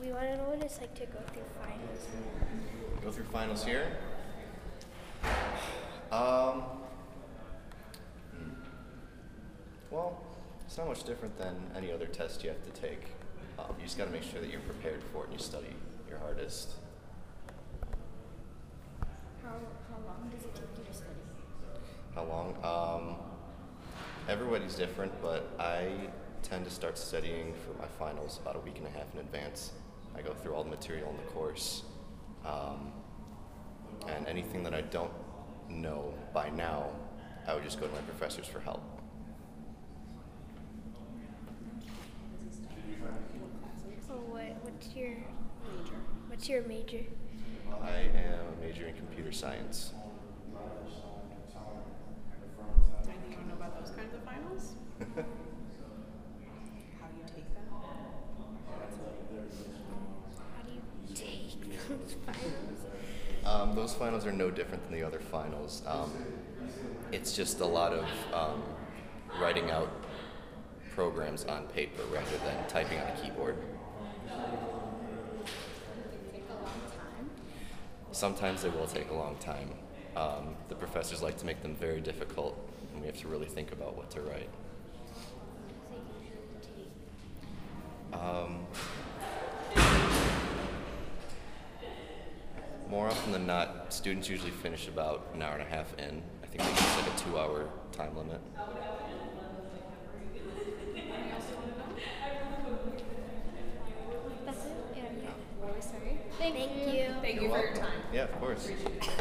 We want to know what it's like to go through finals. Go through finals here? Um, well, it's not much different than any other test you have to take. You just got to make sure that you're prepared for it and you study your hardest. How long does it take you to study? How long? Everybody's different, but I tend to start studying for my finals about a week and a half in advance. I go through all the material in the course, and anything that I don't know by now, I would just go to my professors for help. So what's your major? I am a major in computer science. Anything you know about those kinds of finals? How do you take them? How do you take those finals? Those finals are no different than the other finals. It's just a lot of writing out programs on paper rather than typing on a keyboard. Take a long time. Sometimes they will take a long time. The professors like to make them very difficult, and we have to really think about what to write. What does it usually take? More often than not, students usually finish about an hour and a half in. I think they use like a 2-hour time limit. That's it? Yeah. Really sorry. Thank you. Thank you You're for your welcome. time. Yeah, of course. Appreciate it.